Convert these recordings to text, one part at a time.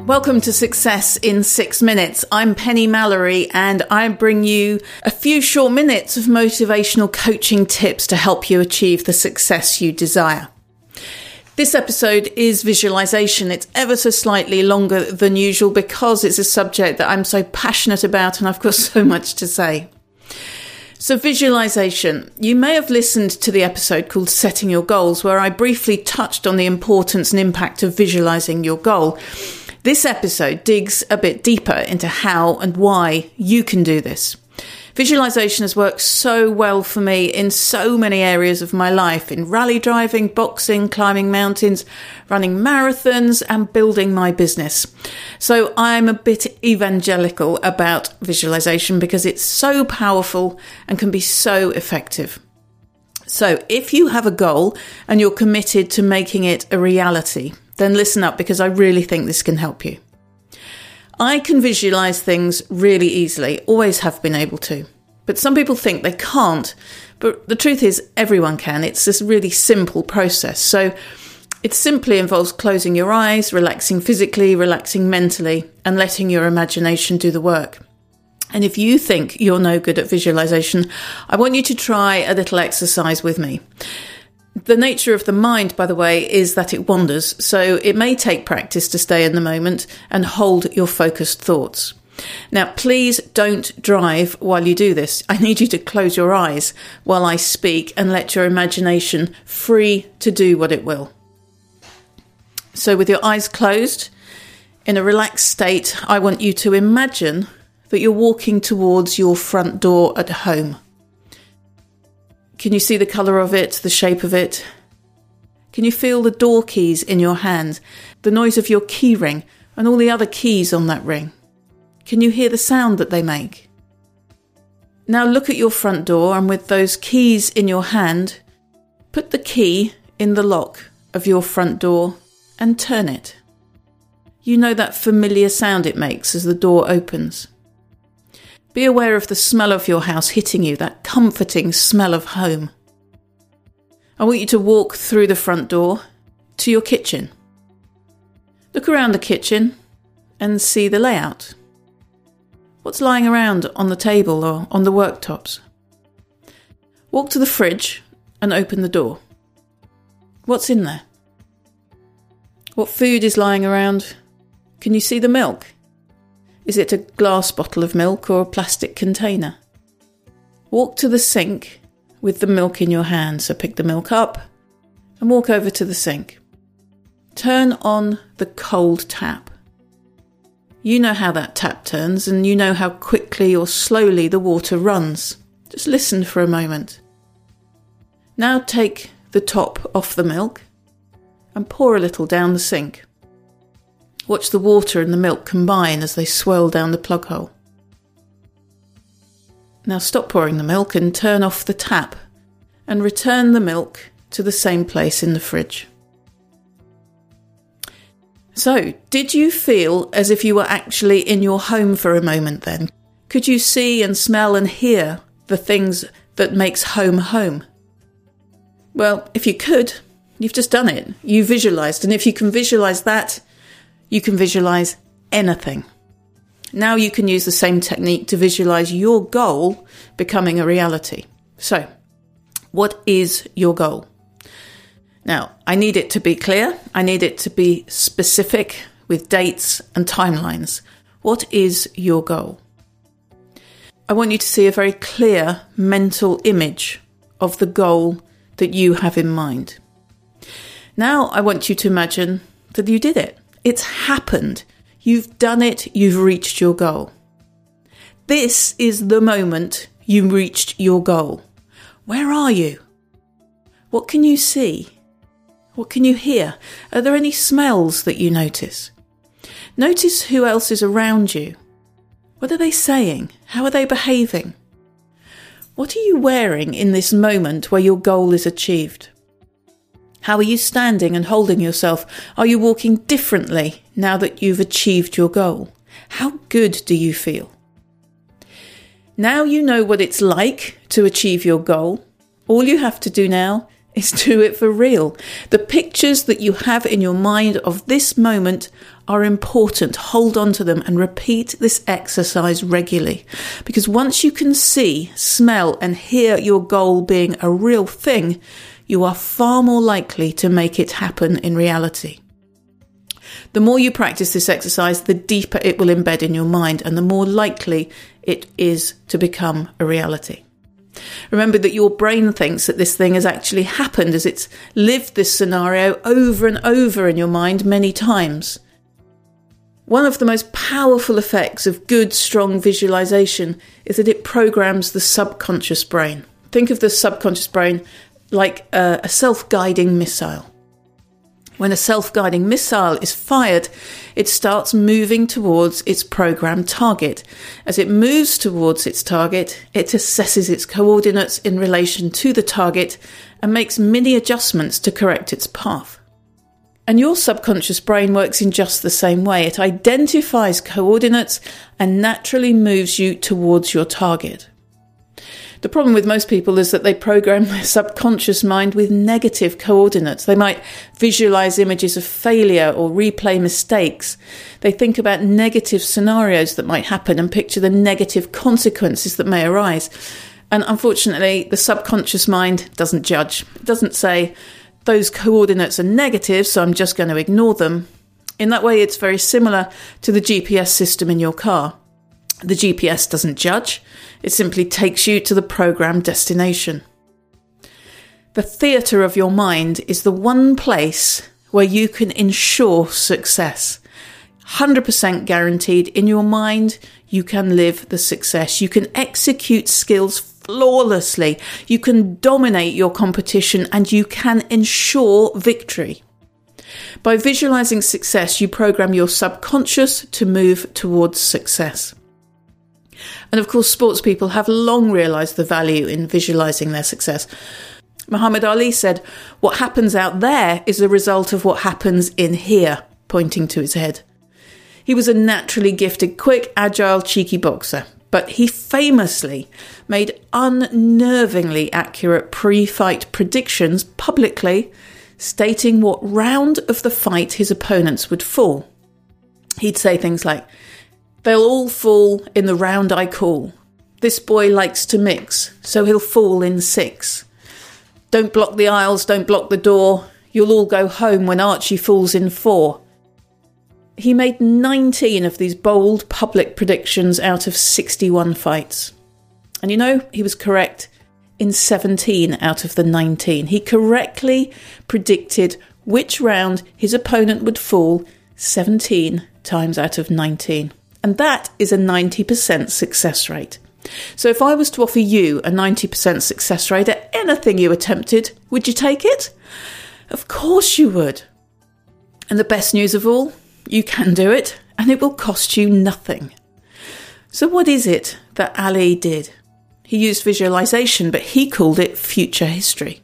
Welcome to Success in 6 Minutes. I'm Penny Mallory and I bring you a few short minutes of motivational coaching tips to help you achieve the success you desire. This episode is visualization. It's ever so slightly longer than usual because it's a subject that I'm so passionate about and I've got so much to say. So visualization. You may have listened to the episode called Setting Your Goals, where I briefly touched on the importance and impact of visualizing your goal. This episode digs a bit deeper into how and why you can do this. Visualization has worked so well for me in so many areas of my life, in rally driving, boxing, climbing mountains, running marathons, and building my business. So I'm a bit evangelical about visualization because it's so powerful and can be so effective. So if you have a goal and you're committed to making it a reality, then listen up because I really think this can help you. I can visualize things really easily, always have been able to. But some people think they can't. But the truth is everyone can. It's this really simple process. So it simply involves closing your eyes, relaxing physically, relaxing mentally, and letting your imagination do the work. And if you think you're no good at visualization, I want you to try a little exercise with me. The nature of the mind, by the way, is that it wanders, so it may take practice to stay in the moment and hold your focused thoughts. Now, please don't drive while you do this. I need you to close your eyes while I speak and let your imagination free to do what it will. So with your eyes closed, in a relaxed state, I want you to imagine that you're walking towards your front door at home. Can you see the colour of it, the shape of it? Can you feel the door keys in your hand, the noise of your key ring and all the other keys on that ring? Can you hear the sound that they make? Now look at your front door and with those keys in your hand, put the key in the lock of your front door and turn it. You know that familiar sound it makes as the door opens. Be aware of the smell of your house hitting you, that comforting smell of home. I want you to walk through the front door to your kitchen. Look around the kitchen and see the layout. What's lying around on the table or on the worktops? Walk to the fridge and open the door. What's in there? What food is lying around? Can you see the milk? Is it a glass bottle of milk or a plastic container? Walk to the sink with the milk in your hand. So pick the milk up and walk over to the sink. Turn on the cold tap. You know how that tap turns and you know how quickly or slowly the water runs. Just listen for a moment. Now take the top off the milk and pour a little down the sink. Watch the water and the milk combine as they swirl down the plug hole. Now stop pouring the milk and turn off the tap and return the milk to the same place in the fridge. So, did you feel as if you were actually in your home for a moment then? Could you see and smell and hear the things that makes home home? Well, if you could, you've just done it. You visualised, and if you can visualise that, you can visualise anything. Now you can use the same technique to visualise your goal becoming a reality. So, what is your goal? Now, I need it to be clear. I need it to be specific with dates and timelines. What is your goal? I want you to see a very clear mental image of the goal that you have in mind. Now, I want you to imagine that you did it. It's happened. You've done it. You've reached your goal. This is the moment you reached your goal. Where are you? What can you see? What can you hear? Are there any smells that you notice? Notice who else is around you. What are they saying? How are they behaving? What are you wearing in this moment where your goal is achieved? How are you standing and holding yourself? Are you walking differently now that you've achieved your goal? How good do you feel? Now you know what it's like to achieve your goal. All you have to do now is do it for real. The pictures that you have in your mind of this moment are important. Hold on to them and repeat this exercise regularly. Because once you can see, smell and hear your goal being a real thing, you are far more likely to make it happen in reality. The more you practice this exercise, the deeper it will embed in your mind and the more likely it is to become a reality. Remember that your brain thinks that this thing has actually happened as it's lived this scenario over and over in your mind many times. One of the most powerful effects of good, strong visualization is that it programs the subconscious brain. Think of the subconscious brain like a self-guiding missile. When a self-guiding missile is fired, it starts moving towards its programmed target. As it moves towards its target, it assesses its coordinates in relation to the target and makes mini adjustments to correct its path. And your subconscious brain works in just the same way. It identifies coordinates and naturally moves you towards your target. The problem with most people is that they program their subconscious mind with negative coordinates. They might visualize images of failure or replay mistakes. They think about negative scenarios that might happen and picture the negative consequences that may arise. And unfortunately, the subconscious mind doesn't judge. It doesn't say, those coordinates are negative, so I'm just going to ignore them. In that way, it's very similar to the GPS system in your car. The GPS doesn't judge. It simply takes you to the programmed destination. The theatre of your mind is the one place where you can ensure success. 100% guaranteed in your mind, you can live the success. You can execute skills flawlessly. You can dominate your competition and you can ensure victory. By visualizing success, you program your subconscious to move towards success. And of course, sports people have long realised the value in visualising their success. Muhammad Ali said, "What happens out there is a result of what happens in here," pointing to his head. He was a naturally gifted, quick, agile, cheeky boxer, but he famously made unnervingly accurate pre-fight predictions publicly, stating what round of the fight his opponents would fall. He'd say things like, "They'll all fall in the round I call. This boy likes to mix, so he'll fall in 6. Don't block the aisles, don't block the door. You'll all go home when Archie falls in 4. He made 19 of these bold public predictions out of 61 fights. And you know, he was correct in 17 out of the 19. He correctly predicted which round his opponent would fall 17 times out of 19. And that is a 90% success rate. So if I was to offer you a 90% success rate at anything you attempted, would you take it? Of course you would. And the best news of all, you can do it, and it will cost you nothing. So what is it that Ali did? He used visualization, but he called it future history.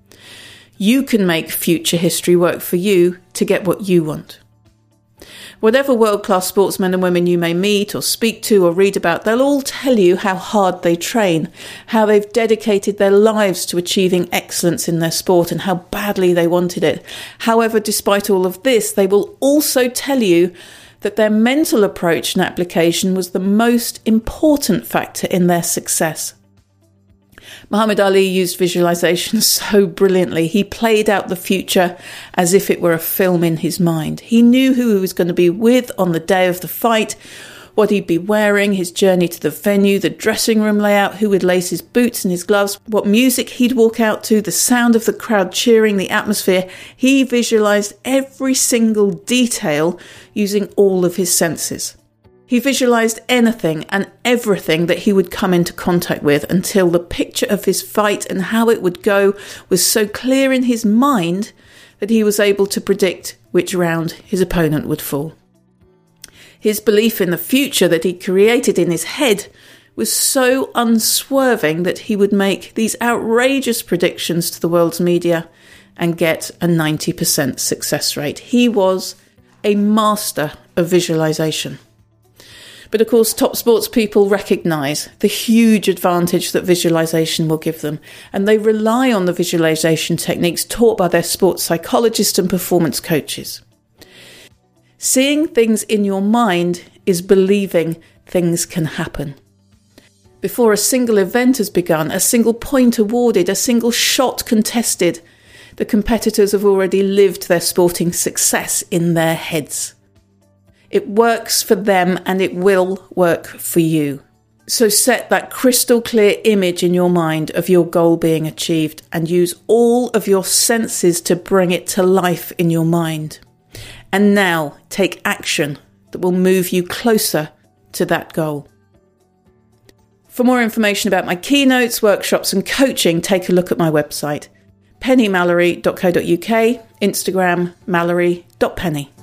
You can make future history work for you to get what you want. Whatever world-class sportsmen and women you may meet or speak to or read about, they'll all tell you how hard they train, how they've dedicated their lives to achieving excellence in their sport and how badly they wanted it. However, despite all of this, they will also tell you that their mental approach and application was the most important factor in their success. Muhammad Ali used visualization so brilliantly. He played out the future as if it were a film in his mind. He knew who he was going to be with on the day of the fight, what he'd be wearing, his journey to the venue, the dressing room layout, who would lace his boots and his gloves, what music he'd walk out to, the sound of the crowd cheering, the atmosphere. He visualized every single detail using all of his senses. He visualized anything and everything that he would come into contact with until the picture of his fight and how it would go was so clear in his mind that he was able to predict which round his opponent would fall. His belief in the future that he created in his head was so unswerving that he would make these outrageous predictions to the world's media and get a 90% success rate. He was a master of visualization. But of course, top sports people recognise the huge advantage that visualisation will give them, and they rely on the visualisation techniques taught by their sports psychologists and performance coaches. Seeing things in your mind is believing things can happen. Before a single event has begun, a single point awarded, a single shot contested, the competitors have already lived their sporting success in their heads. It works for them and it will work for you. So set that crystal clear image in your mind of your goal being achieved and use all of your senses to bring it to life in your mind. And now take action that will move you closer to that goal. For more information about my keynotes, workshops and coaching, take a look at my website, pennymallory.co.uk, Instagram mallory.penny.